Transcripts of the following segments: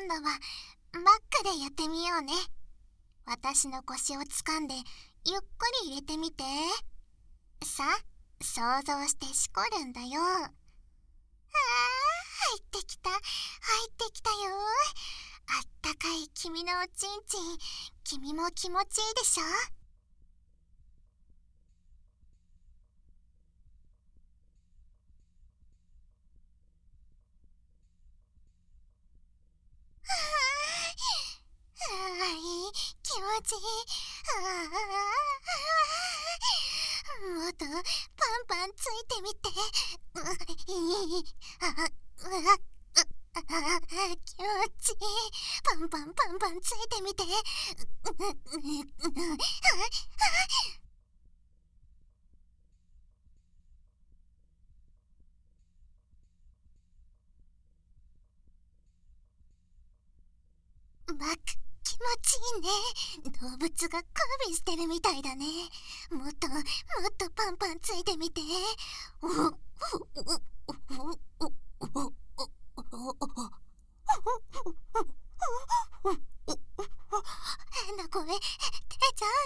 今度はバックでやってみようね。私の腰を掴んでゆっくり入れてみて。さあ、想像してしこるんだよ。入ってきた、入ってきたよ。あったかい君のおちんちん、君も気持ちいいでしょ。気持ちいい。もっとパンパンついてみて。気持ちいい。パンパンパンパンついてみて。バック気持ちいいね。動物が交尾してるみたいだね。もっともっとパンパンついてみて。変な声出ちゃ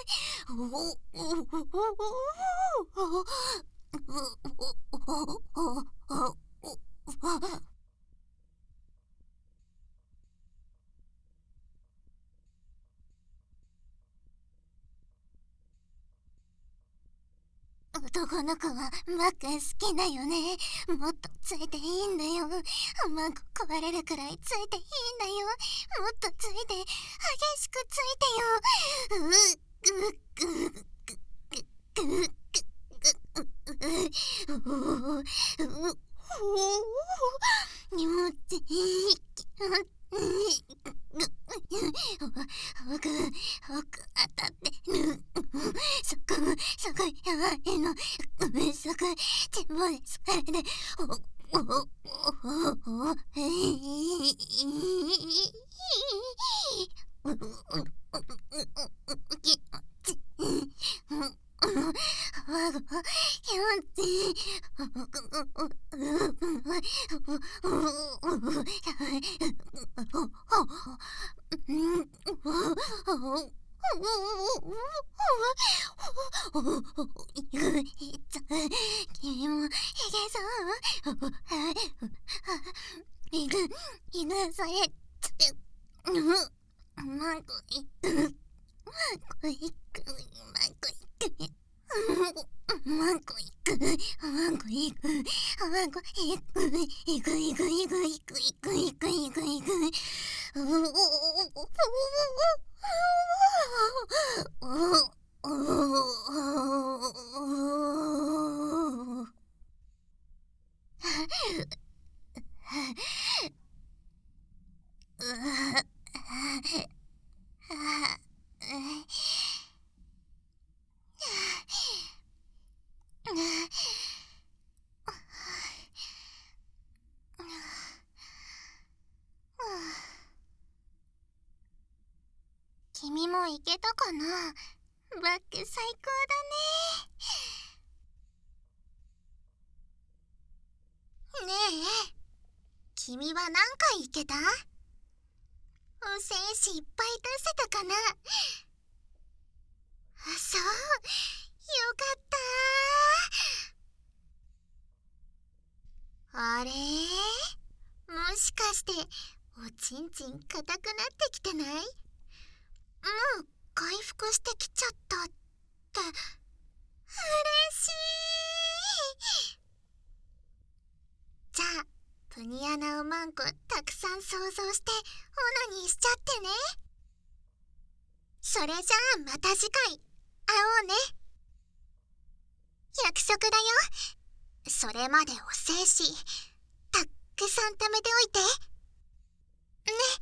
う。男の子はバック好きだよね。もっとついていいんだよ。マンコ壊れるくらいついていいんだよ。もっとついて、激しくついてよ。気持ちいい。奥当たってる。そこやばいの。そこ全部でそれで君もいけそう。いくそれマンコいくマンコいく君もいけたかな。バック最高だね。ねえ、君は何回いけた？お精子いっぱい出せたかな。そう、よかった。あれ？もしかしておちんちん硬くなってきてない？もう回復してきちゃったって。嬉しい。じゃあプニアナをマンコたくさん想像してオナニーしちゃってね。それじゃあまた次回会おうね。約束だよ。それまでお精子たっくさん貯めておいてね。